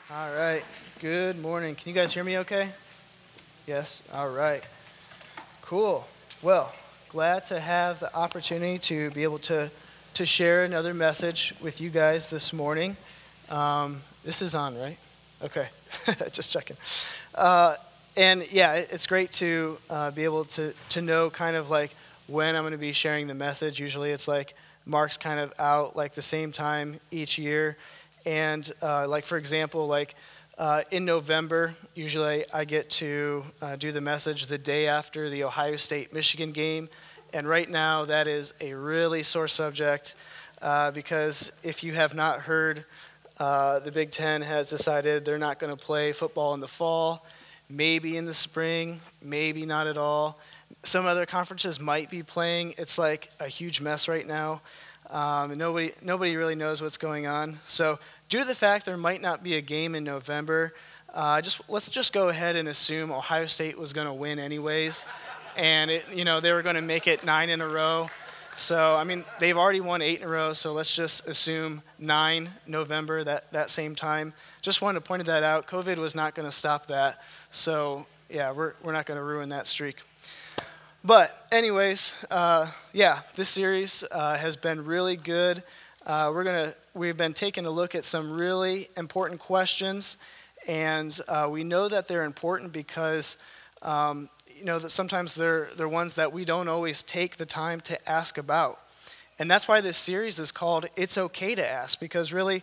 All right. Good morning. Can you guys hear me okay? Yes. All right. Cool. Well, glad to have the opportunity to be able to share another message with you guys this morning. This is on, right? Okay. Just checking. Uh, and yeah, it's great to be able to know kind of like when I'm going to be sharing the message. Usually it's like Mark's kind of out like the same time each year. And like, for example, like in November, usually I get to do the message the day after the Ohio State-Michigan game. And right now, that is a really sore subject because if you have not heard, the Big Ten has decided they're not going to play football in the fall, maybe in the spring, maybe not at all. Some other conferences might be playing. It's like a huge mess right now. Nobody really knows what's going on. So due to the fact there might not be a game in November, let's just go ahead and assume Ohio State was going to win anyways, and they were going to make it 9 in a row. So I mean they've already won 8 in a row. So let's just assume 9 November that same time. Just wanted to point that out. COVID was not going to stop that. So yeah, we're not going to ruin that streak. But anyways, this series has been really good. We've been taking a look at some really important questions, and we know that they're important because that sometimes they're ones that we don't always take the time to ask about. And that's why this series is called It's Okay to Ask, because really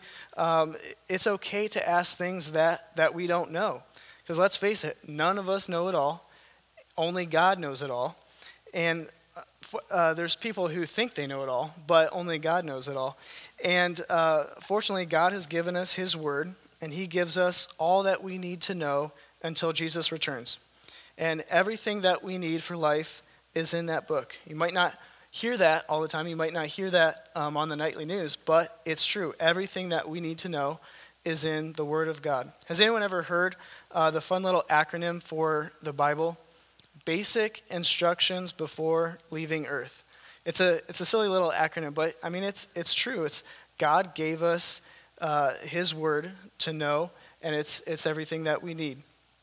it's okay to ask things that we don't know. Because let's face it, none of us know it all. Only God knows it all. And there's people who think they know it all, but only God knows it all. And fortunately, God has given us his word, and he gives us all that we need to know until Jesus returns. And everything that we need for life is in that book. You might not hear that all the time. You might not hear that on the nightly news, but it's true. Everything that we need to know is in the word of God. Has anyone ever heard the fun little acronym for the Bible? Basic instructions before leaving earth. It's a silly little acronym, but I mean it's true. It's God gave us his word to know, and it's everything that we need.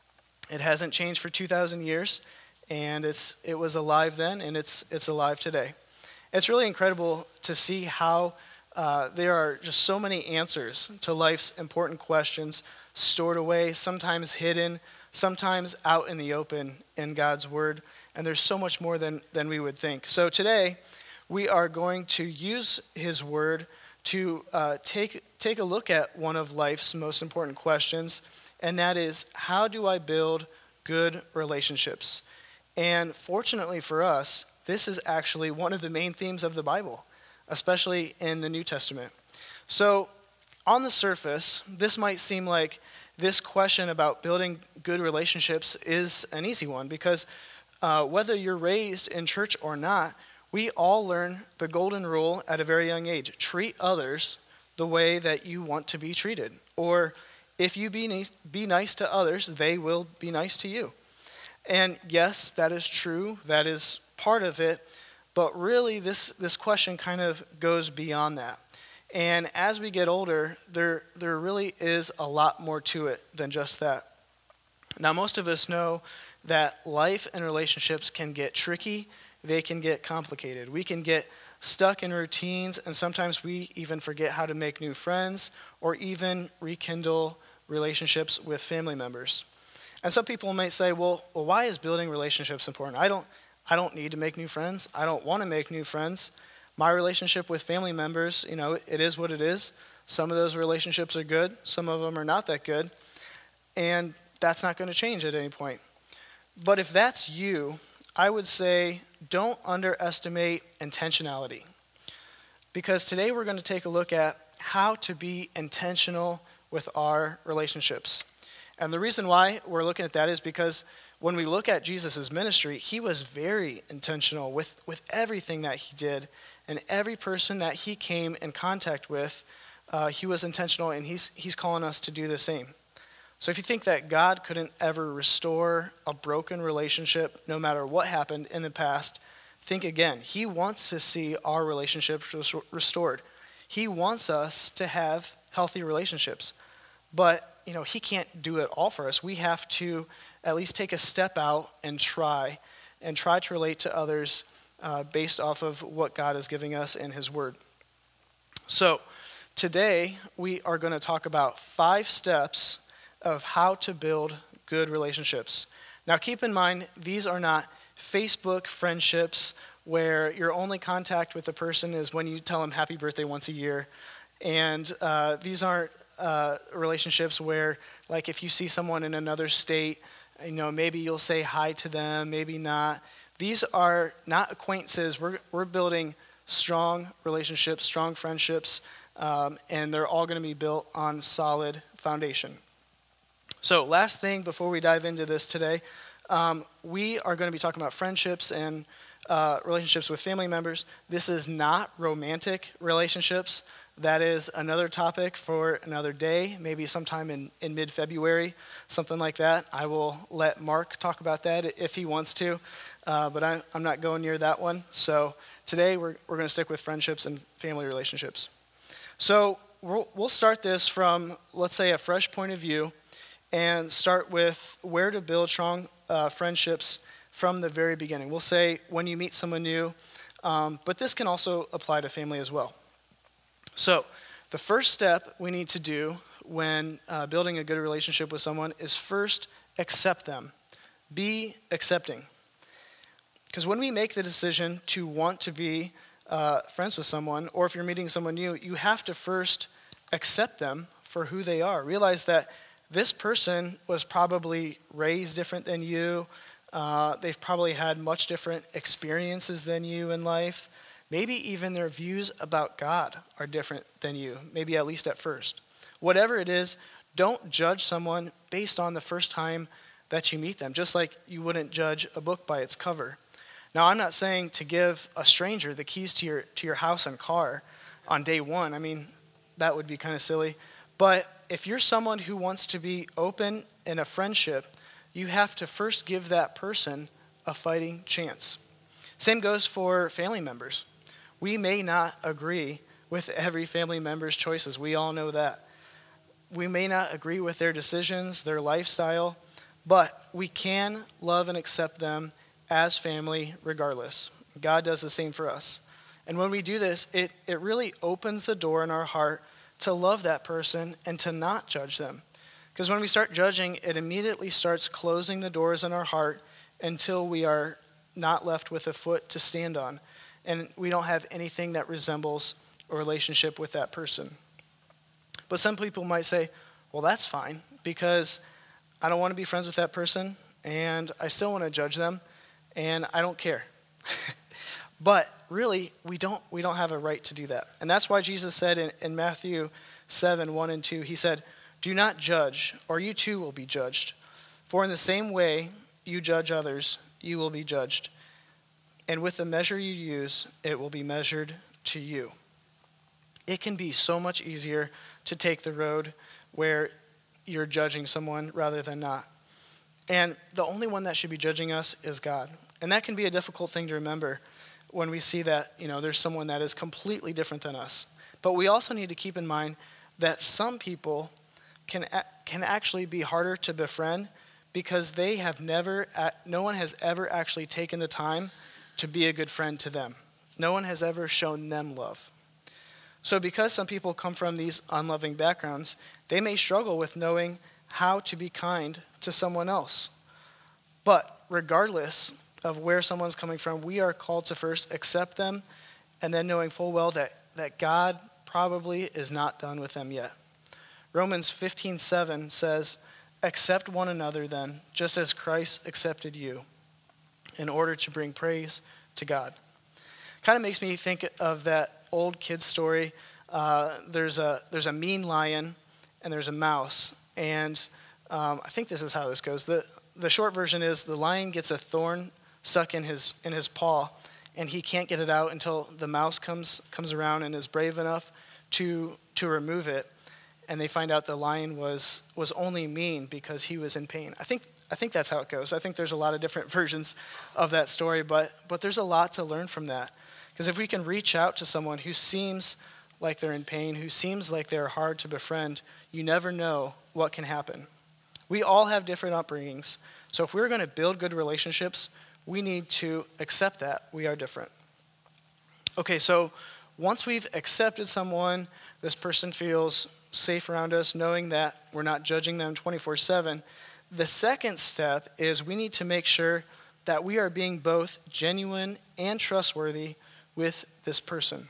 It hasn't changed for 2,000 years, and it was alive then, and it's alive today. It's really incredible to see how there are just so many answers to life's important questions stored away, sometimes hidden, sometimes out in the open in God's word, and there's so much more than we would think. So today, we are going to use his word to take a look at one of life's most important questions, and that is, how do I build good relationships? And fortunately for us, this is actually one of the main themes of the Bible, especially in the New Testament. So on the surface, this might seem like this question about building good relationships is an easy one because whether you're raised in church or not, we all learn the golden rule at a very young age. Treat others the way that you want to be treated. Or if you be nice to others, they will be nice to you. And yes, that is true. That is part of it. But really, this question kind of goes beyond that. And as we get older, there really is a lot more to it than just that. Now, most of us know that life and relationships can get tricky. They can get complicated. We can get stuck in routines, and sometimes we even forget how to make new friends or even rekindle relationships with family members. And some people might say, well, why is building relationships important? I don't need to make new friends. I don't want to make new friends. My relationship with family members, it is what it is. Some of those relationships are good. Some of them are not that good. And that's not going to change at any point. But if that's you, I would say don't underestimate intentionality. Because today we're going to take a look at how to be intentional with our relationships. And the reason why we're looking at that is because when we look at Jesus' ministry, he was very intentional with everything that he did. And every person that he came in contact with, he was intentional, and he's calling us to do the same. So if you think that God couldn't ever restore a broken relationship, no matter what happened in the past, think again. He wants to see our relationships restored. He wants us to have healthy relationships. But he can't do it all for us. We have to at least take a step out and try to relate to others based off of what God is giving us in his word. So today we are going to talk about 5 steps of how to build good relationships. Now keep in mind, these are not Facebook friendships where your only contact with the person is when you tell them happy birthday once a year. And these aren't relationships where, like, if you see someone in another state, maybe you'll say hi to them, maybe not. These are not acquaintances. We're building strong relationships, strong friendships, and they're all going to be built on solid foundation. So last thing before we dive into this today, we are going to be talking about friendships and relationships with family members. This is not romantic relationships. That is another topic for another day, maybe sometime in mid-February, something like that. I will let Mark talk about that if he wants to, but I'm not going near that one. So today we're going to stick with friendships and family relationships. So we'll start this from, let's say, a fresh point of view and start with where to build strong friendships from the very beginning. We'll say when you meet someone new, but this can also apply to family as well. So the first step we need to do when building a good relationship with someone is first accept them. Be accepting. Because when we make the decision to want to be friends with someone, or if you're meeting someone new, you have to first accept them for who they are. Realize that this person was probably raised different than you. They've probably had much different experiences than you in life. Maybe even their views about God are different than you, maybe at least at first. Whatever it is, don't judge someone based on the first time that you meet them, just like you wouldn't judge a book by its cover. Now, I'm not saying to give a stranger the keys to your house and car on day one. I mean, that would be kind of silly. But if you're someone who wants to be open in a friendship, you have to first give that person a fighting chance. Same goes for family members. We may not agree with every family member's choices. We all know that. We may not agree with their decisions, their lifestyle, but we can love and accept them as family regardless. God does the same for us. And when we do this, it really opens the door in our heart to love that person and to not judge them. Because when we start judging, it immediately starts closing the doors in our heart until we are not left with a foot to stand on, and we don't have anything that resembles a relationship with that person. But some people might say, well, that's fine, because I don't want to be friends with that person, and I still want to judge them, and I don't care. But really, we don't have a right to do that. And that's why Jesus said in Matthew 7, 1 and 2, he said, do not judge, or you too will be judged. For in the same way you judge others, you will be judged. And with the measure you use, it will be measured to you. It can be so much easier to take the road where you're judging someone rather than not. And the only one that should be judging us is God. And that can be a difficult thing to remember when we see that, there's someone that is completely different than us. But we also need to keep in mind that some people can actually be harder to befriend because no one has ever actually taken the time to be a good friend to them. No one has ever shown them love. So because some people come from these unloving backgrounds, they may struggle with knowing how to be kind to someone else. But regardless of where someone's coming from, we are called to first accept them, and then knowing full well that God probably is not done with them yet. Romans 15:7 says, accept one another then, just as Christ accepted you, in order to bring praise to God. Kind of makes me think of that old kid's story. There's a mean lion and there's a mouse. And I think this is how this goes. The short version is the lion gets a thorn stuck in his paw, and he can't get it out until the mouse comes around and is brave enough to remove it. And they find out the lion was only mean because he was in pain. I think that's how it goes. I think there's a lot of different versions of that story, but there's a lot to learn from that. Because if we can reach out to someone who seems like they're in pain, who seems like they're hard to befriend, you never know what can happen. We all have different upbringings. So if we're going to build good relationships, we need to accept that we are different. Okay, so once we've accepted someone, this person feels safe around us, knowing that we're not judging them 24/7. The second step is we need to make sure that we are being both genuine and trustworthy with this person.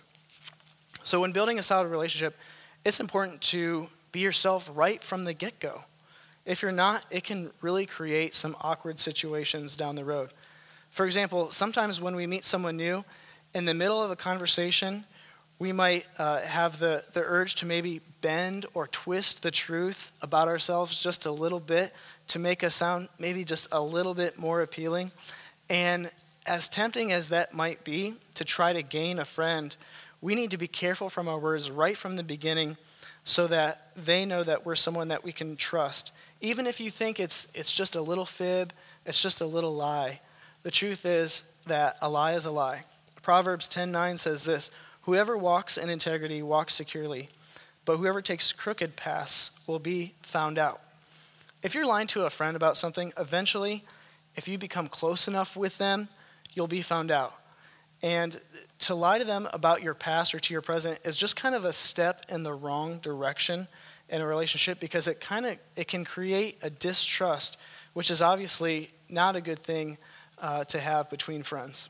So when building a solid relationship, it's important to be yourself right from the get-go. If you're not, it can really create some awkward situations down the road. For example, sometimes when we meet someone new, in the middle of a conversation, we might have the urge to maybe bend or twist the truth about ourselves just a little bit to make us sound maybe just a little bit more appealing. And as tempting as that might be to try to gain a friend, we need to be careful from our words right from the beginning so that they know that we're someone that we can trust. Even if you think it's just a little fib, it's just a little lie, the truth is that a lie is a lie. Proverbs 10:9 says this, "Whoever walks in integrity walks securely, but whoever takes crooked paths will be found out." If you're lying to a friend about something, eventually, if you become close enough with them, you'll be found out. And to lie to them about your past or to your present is just kind of a step in the wrong direction in a relationship because it can create a distrust, which is obviously not a good thing to have between friends.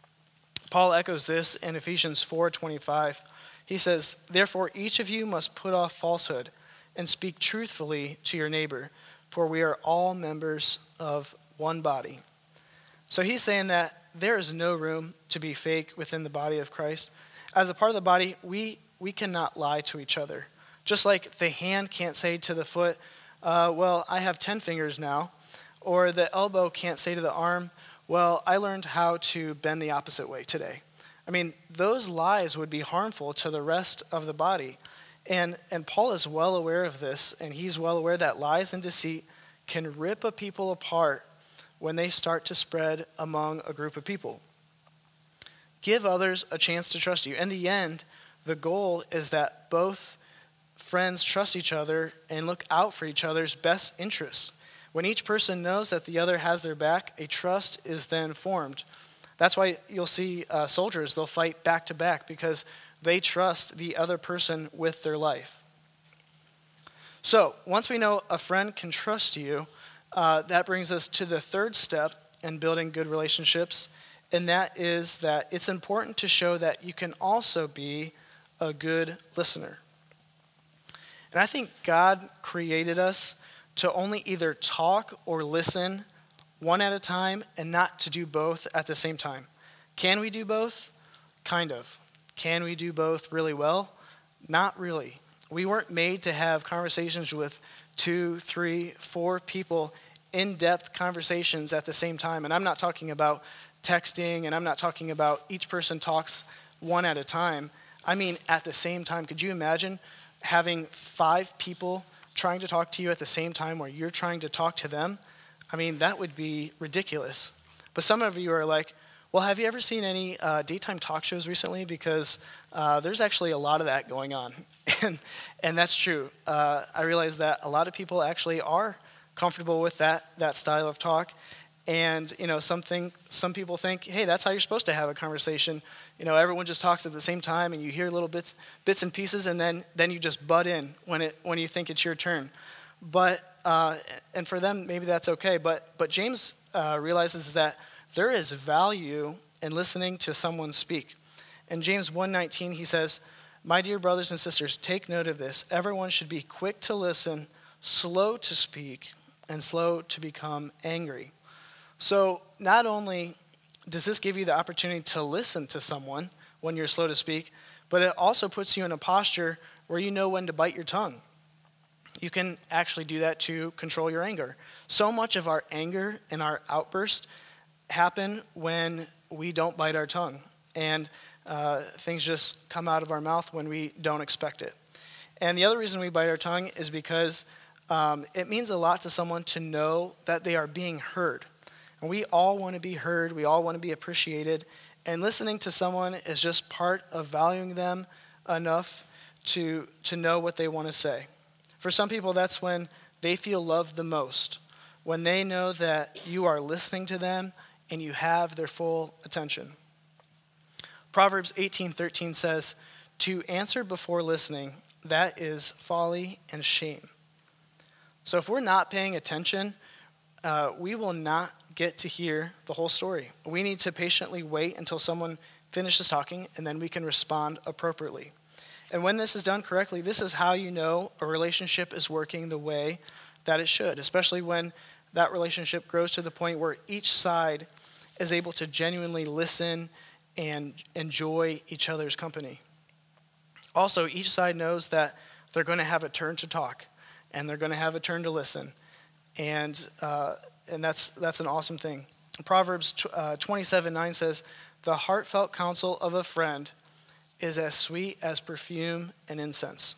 Paul echoes this in Ephesians 4:25. He says, "Therefore each of you must put off falsehood and speak truthfully to your neighbor, for we are all members of one body." So he's saying that there is no room to be fake within the body of Christ. As a part of the body, we cannot lie to each other. Just like the hand can't say to the foot, well, I have 10 fingers now, or the elbow can't say to the arm, well, I learned how to bend the opposite way today. I mean, those lies would be harmful to the rest of the body. And Paul is well aware of this, and he's well aware that lies and deceit can rip a people apart when they start to spread among a group of people. Give others a chance to trust you. In the end, the goal is that both friends trust each other and look out for each other's best interests. When each person knows that the other has their back, a trust is then formed. That's why you'll see soldiers, they'll fight back to back because they trust the other person with their life. So once we know a friend can trust you, that brings us to the third step in building good relationships, and that is that it's important to show that you can also be a good listener. And I think God created us to only either talk or listen one at a time and not to do both at the same time. Can we do both? Kind of. Can we do both really well? Not really. We weren't made to have conversations with 2, 3, 4 people, in-depth conversations at the same time. And I'm not talking about texting, and I'm not talking about each person talks one at a time. I mean at the same time. Could you imagine having 5 people trying to talk to you at the same time where you're trying to talk to them? I mean, that would be ridiculous. But some of you are like, well, have you ever seen any daytime talk shows recently? Because there's actually a lot of that going on. And that's true. I realize that a lot of people actually are comfortable with that style of talk. And, some people think, hey, that's how you're supposed to have a conversation. Everyone just talks at the same time, and you hear little bits and pieces, and then you just butt in when you think it's your turn. But and for them, maybe that's okay. But James realizes that there is value in listening to someone speak. In James 1:19, he says, "My dear brothers and sisters, take note of this. Everyone should be quick to listen, slow to speak, and slow to become angry." So not only does this give you the opportunity to listen to someone when you're slow to speak, but it also puts you in a posture where you know when to bite your tongue. You can actually do that to control your anger. So much of our anger and our outburst happen when we don't bite our tongue, and things just come out of our mouth when we don't expect it. And the other reason we bite our tongue is because it means a lot to someone to know that they are being heard. And we all want to be heard. We all want to be appreciated. And listening to someone is just part of valuing them, enough to know what they want to say. For some people, that's when they feel loved the most, when they know that you are listening to them and you have their full attention. Proverbs 18:13 says, "To answer before listening, that is folly and shame." So if we're not paying attention, we will not get to hear the whole story. We need to patiently wait until someone finishes talking, and then we can respond appropriately. And when this is done correctly, this is how you know a relationship is working the way that it should, especially when that relationship grows to the point where each side is able to genuinely listen and enjoy each other's company. Also, each side knows that they're going to have a turn to talk, and they're going to have a turn to listen, and that's an awesome thing. Proverbs 27:9 says, "The heartfelt counsel of a friend is as sweet as perfume and incense."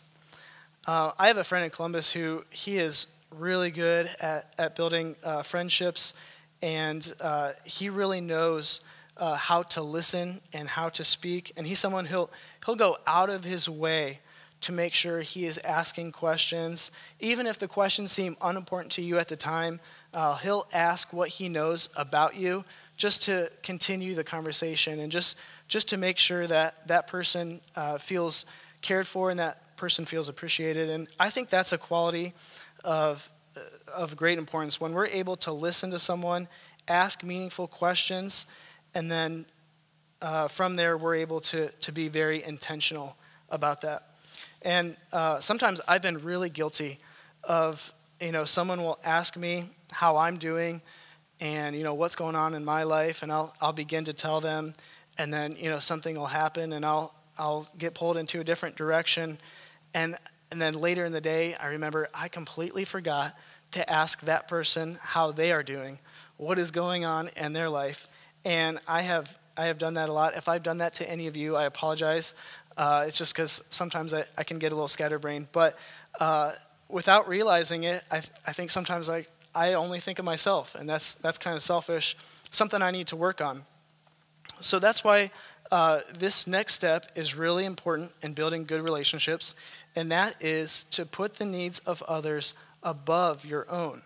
I have a friend in Columbus who he is really good at building friendships, and he really knows how to listen and how to speak. And he's someone he'll go out of his way to make sure he is asking questions, even if the questions seem unimportant to you at the time. He'll ask what he knows about you just to continue the conversation and just to make sure that that person feels cared for and that person feels appreciated. And I think that's a quality of great importance when we're able to listen to someone, ask meaningful questions, and then from there we're able to be very intentional about that. And sometimes I've been really guilty of, someone will ask me how I'm doing and, what's going on in my life, and I'll begin to tell them, and then, something will happen, and I'll get pulled into a different direction, and then later in the day, I remember I completely forgot to ask that person how they are doing, what is going on in their life, and I have done that a lot. If I've done that to any of you, I apologize. It's just because sometimes I can get a little scatterbrained, but without realizing it, I think sometimes I only think of myself, and that's kind of selfish, something I need to work on. So that's why this next step is really important in building good relationships, and that is to put the needs of others above your own.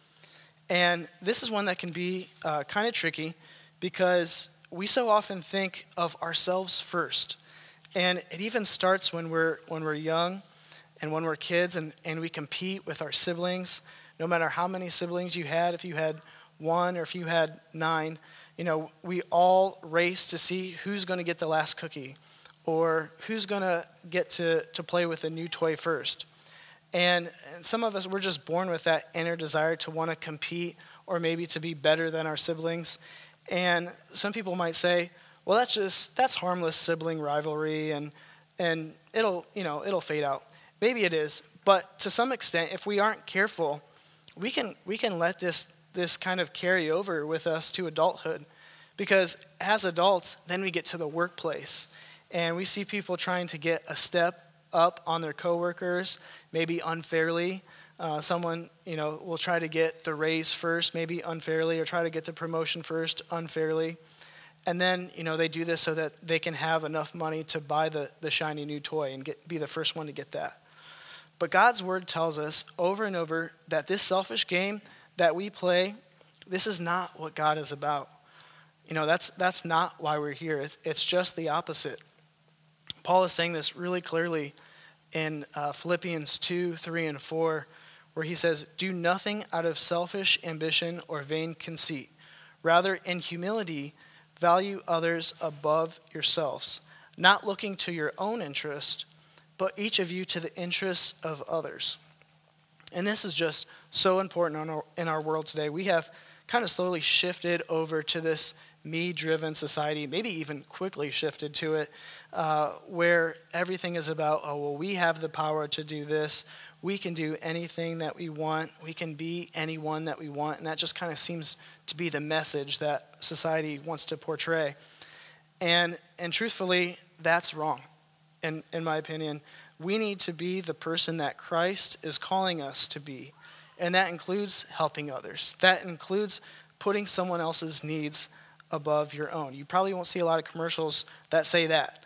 And this is one that can be kind of tricky because we so often think of ourselves first. And it even starts when we're young and when we're kids and we compete with our siblings. No matter how many siblings you had, if you had one or if you had 9, we all race to see who's going to get the last cookie or who's going to get to play with a new toy first. And some of us, we're just born with that inner desire to want to compete or maybe to be better than our siblings. And some people might say, well, that's harmless sibling rivalry and it'll fade out. Maybe it is, but to some extent, if we aren't careful, we can let this kind of carry over with us to adulthood, because as adults, then we get to the workplace and we see people trying to get a step up on their coworkers, maybe unfairly. Someone will try to get the raise first, maybe unfairly, or try to get the promotion first, unfairly. And then, they do this so that they can have enough money to buy the shiny new toy and be the first one to get that. But God's word tells us over and over that this selfish game that we play, this is not what God is about. That's not why we're here. It's just the opposite. Paul is saying this really clearly in Philippians 2, 3, and 4, where he says, "Do nothing out of selfish ambition or vain conceit. Rather, in humility, value others above yourselves, not looking to your own interest, but each of you to the interests of others." And this is just so important in our world today. We have kind of slowly shifted over to this me-driven society, maybe even quickly shifted to it, where everything is about, we have the power to do this. We can do anything that we want. We can be anyone that we want. And that just kind of seems to be the message that society wants to portray. And truthfully, that's wrong, in my opinion. We need to be the person that Christ is calling us to be. And that includes helping others. That includes putting someone else's needs above your own. You probably won't see a lot of commercials that say that.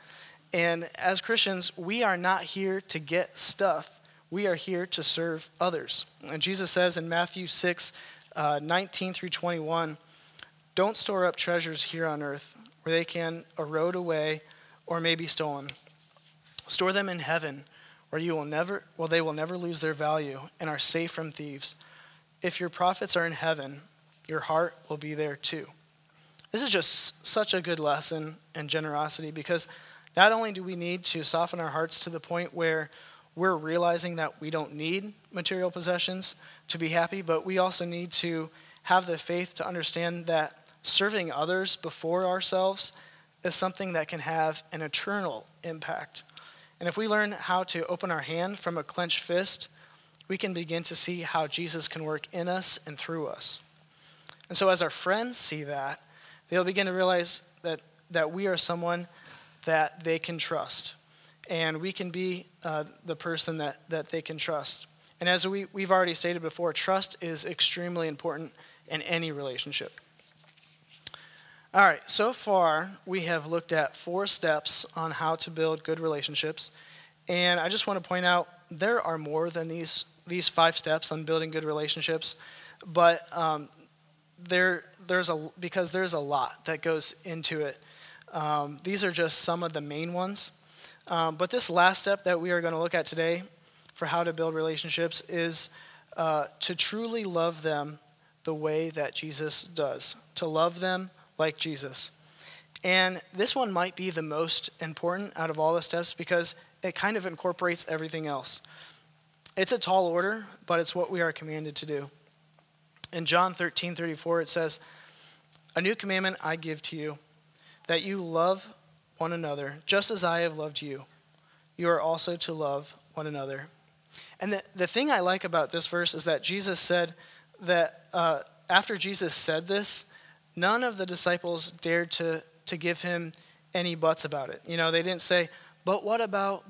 And as Christians, we are not here to get stuff. We are here to serve others. And Jesus says in Matthew 6, 19 through 21, "Don't store up treasures here on earth where they can erode away or may be stolen. Store them in heaven where they will never lose their value and are safe from thieves. If your profits are in heaven, your heart will be there too." This is just such a good lesson in generosity, because not only do we need to soften our hearts to the point where we're realizing that we don't need material possessions to be happy, but we also need to have the faith to understand that serving others before ourselves is something that can have an eternal impact. And if we learn how to open our hand from a clenched fist, we can begin to see how Jesus can work in us and through us. And so as our friends see that, they'll begin to realize that we are someone that they can trust. And we can be the person that they can trust. And as we've already stated before, trust is extremely important in any relationship. All right, so far we have looked at 4 steps on how to build good relationships. And I just want to point out there are more than these 5 steps on building good relationships, but there's a lot that goes into it. These are just some of the main ones. But this last step that we are going to look at today for how to build relationships is to truly love them the way that Jesus does, to love them like Jesus. And this one might be the most important out of all the steps because it kind of incorporates everything else. It's a tall order, but it's what we are commanded to do. In John 13:34, it says, "A new commandment I give to you, that you love one another, just as I have loved you. You are also to love one another." And the thing I like about this verse is that Jesus said that after Jesus said this, none of the disciples dared to give him any buts about it. They didn't say, but what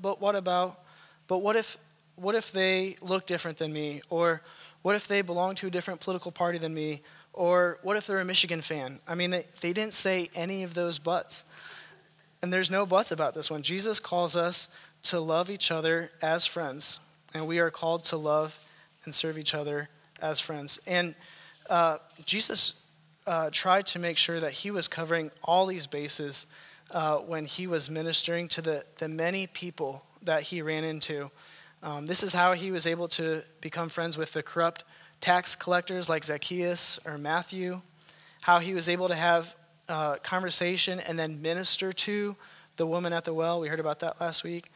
if they look different than me? Or what if they belong to a different political party than me? Or what if they're a Michigan fan? I mean, they didn't say any of those buts. And there's no buts about this one. Jesus calls us to love each other as friends, and we are called to love and serve each other as friends. And Jesus tried to make sure that he was covering all these bases when he was ministering to the many people that he ran into. This is how he was able to become friends with the corrupt tax collectors like Zacchaeus or Matthew, how he was able to have conversation and then minister to the woman at the well. We heard about that last week.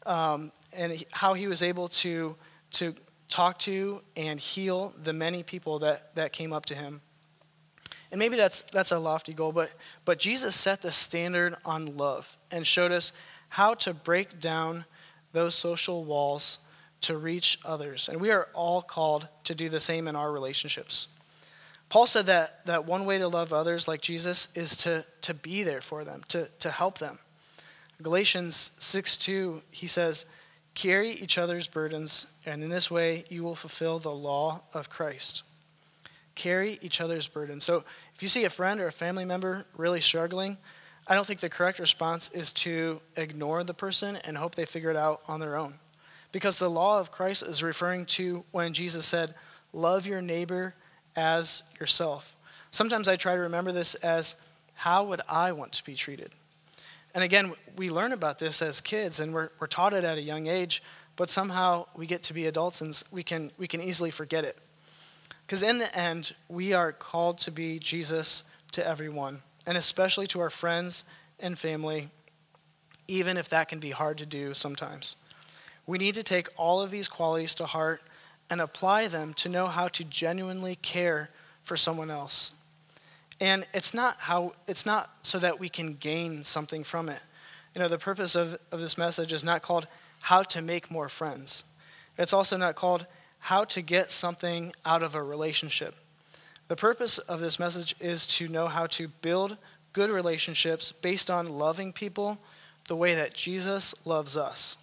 And how he was able to talk to and heal the many people that came up to him. And maybe that's a lofty goal, but Jesus set the standard on love and showed us how to break down those social walls to reach others. And we are all called to do the same in our relationships. Paul said that one way to love others like Jesus is to be there for them, to help them. Galatians 6:2, he says, "Carry each other's burdens, and in this way you will fulfill the law of Christ." Carry each other's burdens. So if you see a friend or a family member really struggling, I don't think the correct response is to ignore the person and hope they figure it out on their own. Because the law of Christ is referring to when Jesus said, "Love your neighbor as yourself." Sometimes I try to remember this as, how would I want to be treated? And again, we learn about this as kids, and we're taught it at a young age, but somehow we get to be adults and we can easily forget it. Because in the end, we are called to be Jesus to everyone, and especially to our friends and family, even if that can be hard to do sometimes. We need to take all of these qualities to heart and apply them to know how to genuinely care for someone else. And it's not so that we can gain something from it. The purpose of this message is not called how to make more friends. It's also not called how to get something out of a relationship. The purpose of this message is to know how to build good relationships based on loving people the way that Jesus loves us.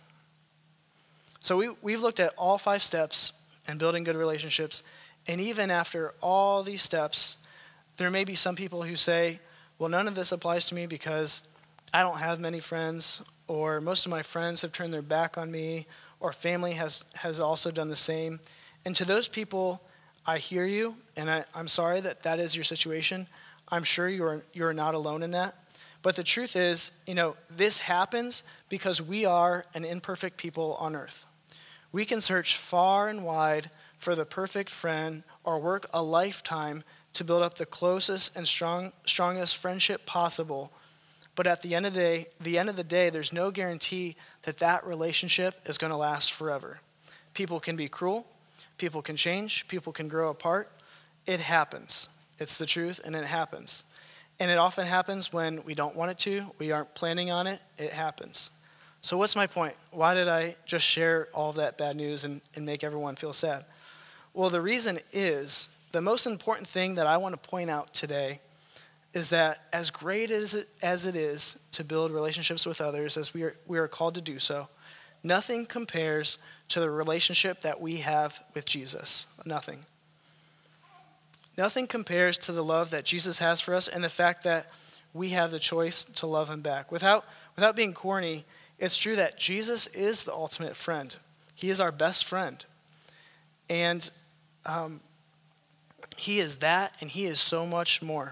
So we've looked at all 5 steps in building good relationships, and even after all these steps, there may be some people who say, well, none of this applies to me because I don't have many friends, or most of my friends have turned their back on me, or family has also done the same. And to those people, I hear you, and I'm sorry that that is your situation. I'm sure you're not alone in that. But the truth is, this happens because we are an imperfect people on earth. We can search far and wide for the perfect friend or work a lifetime to build up the closest and strongest friendship possible. But at the end of the day, there's no guarantee that relationship is going to last forever. People can be cruel. People can change. People can grow apart. It happens. It's the truth, and it happens. And it often happens when we don't want it to. We aren't planning on it. It happens. So what's my point? Why did I just share all of that bad news and make everyone feel sad? Well, the reason is, the most important thing that I want to point out today is that as great as it is to build relationships with others, as we are called to do so, nothing compares to the relationship that we have with Jesus. Nothing. Nothing compares to the love that Jesus has for us and the fact that we have the choice to love him back. Without being corny, it's true that Jesus is the ultimate friend. He is our best friend. And he is that, and he is so much more.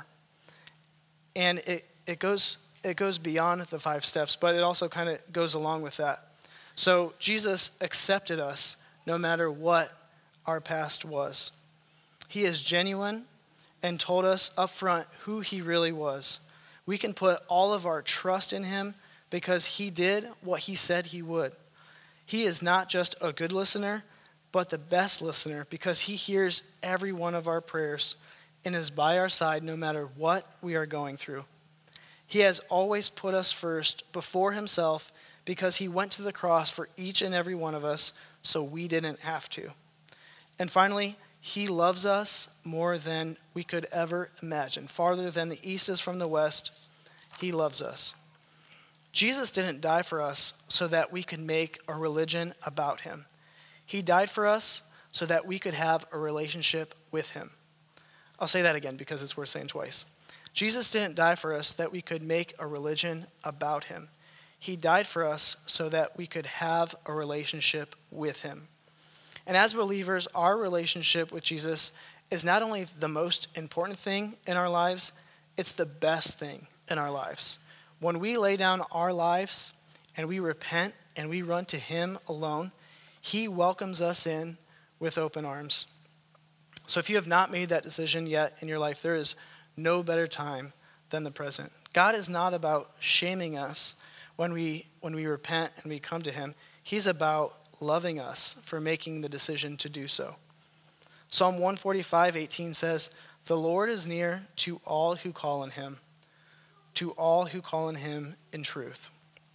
And it goes beyond the 5 steps, but it also kind of goes along with that. So Jesus accepted us no matter what our past was. He is genuine and told us up front who he really was. We can put all of our trust in him because he did what he said he would. He is not just a good listener, but the best listener, because he hears every one of our prayers and is by our side no matter what we are going through. He has always put us first before himself because he went to the cross for each and every one of us so we didn't have to. And finally, he loves us more than we could ever imagine. Farther than the east is from the west, he loves us. Jesus didn't die for us so that we could make a religion about him. He died for us so that we could have a relationship with him. I'll say that again because it's worth saying twice. Jesus didn't die for us that we could make a religion about him. He died for us so that we could have a relationship with him. And as believers, our relationship with Jesus is not only the most important thing in our lives, it's the best thing in our lives. When we lay down our lives and we repent and we run to him alone, he welcomes us in with open arms. So if you have not made that decision yet in your life, there is no better time than the present. God is not about shaming us when we repent and we come to him. He's about loving us for making the decision to do so. Psalm 145:18 says, "The Lord is near to all who call on him, to all who call on him in truth."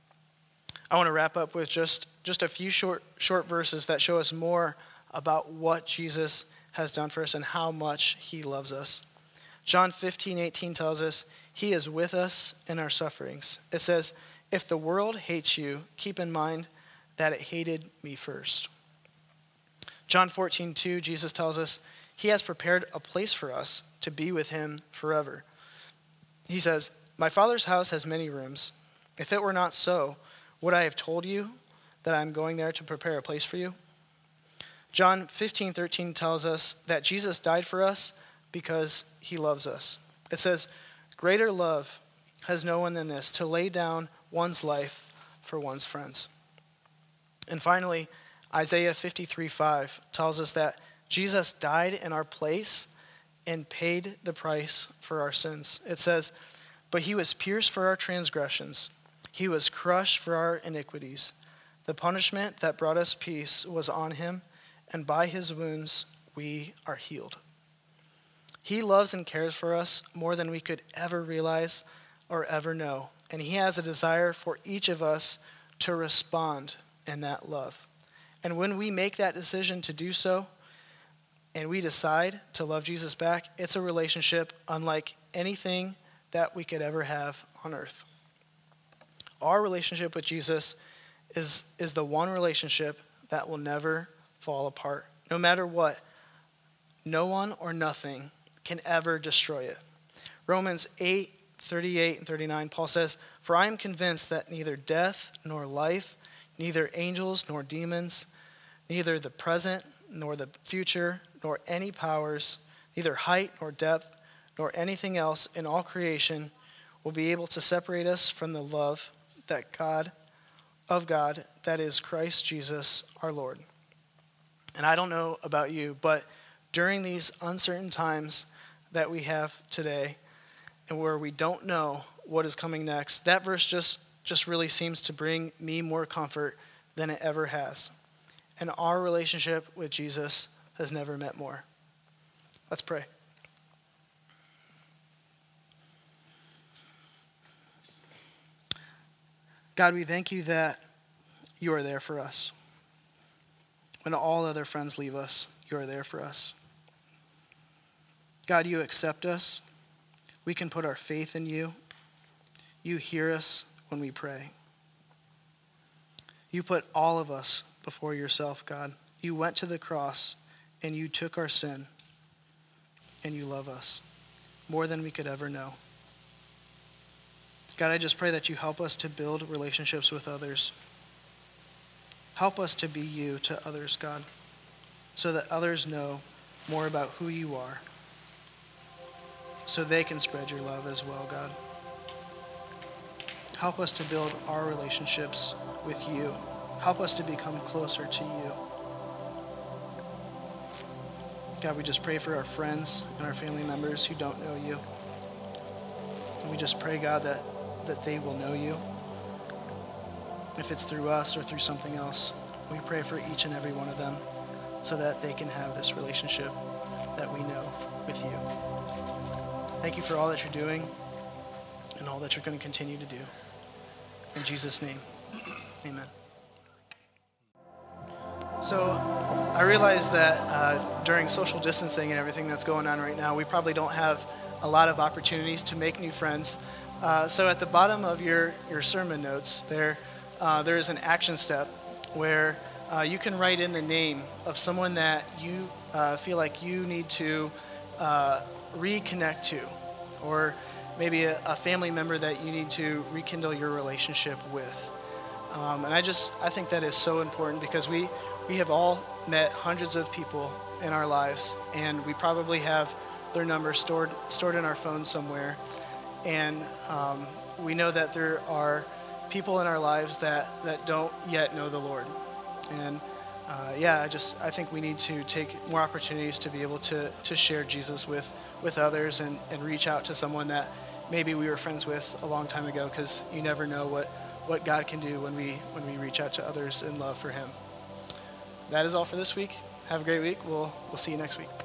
I want to wrap up with just a few short verses that show us more about what Jesus has done for us and how much he loves us. John 15:18 tells us, he is with us in our sufferings. It says, "If the world hates you, keep in mind that it hated me first." John 14:2, Jesus tells us, he has prepared a place for us to be with him forever. He says, "My Father's house has many rooms. If it were not so, would I have told you that I'm going there to prepare a place for you?" John 15:13 tells us that Jesus died for us because he loves us. It says, "Greater love has no one than this, to lay down one's life for one's friends." And finally, Isaiah 53:5 tells us that Jesus died in our place and paid the price for our sins. It says, "But he was pierced for our transgressions. He was crushed for our iniquities. The punishment that brought us peace was on him, and by his wounds we are healed." He loves and cares for us more than we could ever realize or ever know. And he has a desire for each of us to respond in that love. And when we make that decision to do so, and we decide to love Jesus back, it's a relationship unlike anything that we could ever have on earth. Our relationship with Jesus is the one relationship that will never fall apart. No matter what, no one or nothing can ever destroy it. Romans 8:38 and 39, Paul says, For I am convinced that neither death nor life, neither angels nor demons, neither the present nor the future, nor any powers, neither height nor depth, nor anything else in all creation will be able to separate us from the love of God that is Christ Jesus our Lord. And I don't know about you, but during these uncertain times that we have today, and where we don't know what is coming next, that verse just really seems to bring me more comfort than it ever has. And our relationship with Jesus has never meant more. Let's pray. God, we thank you that you are there for us. When all other friends leave us, you are there for us. God, you accept us. We can put our faith in you. You hear us when we pray. You put all of us before yourself, God. You went to the cross and you took our sin, and you love us more than we could ever know. God, I just pray that you help us to build relationships with others. Help us to be you to others, God, so that others know more about who you are, so they can spread your love as well, God. Help us to build our relationships with you. Help us to become closer to you. God, we just pray for our friends and our family members who don't know you. And we just pray, God, that they will know you. If it's through us or through something else, we pray for each and every one of them so that they can have this relationship that we know with you. Thank you for all that you're doing and all that you're going to continue to do. In Jesus' name, amen. So I realize that during social distancing and everything that's going on right now, we probably don't have a lot of opportunities to make new friends. So at the bottom of your sermon notes, there is an action step where you can write in the name of someone that you feel like you need to reconnect to, or maybe a family member that you need to rekindle your relationship with. And I think that is so important because we have all met hundreds of people in our lives, and we probably have their numbers stored in our phones somewhere. And we know that there are people in our lives that don't yet know the Lord. And I think we need to take more opportunities to be able to share Jesus with others and reach out to someone that maybe we were friends with a long time ago, because you never know what God can do when we reach out to others in love for him. That is all for this week. Have a great week. We'll see you next week.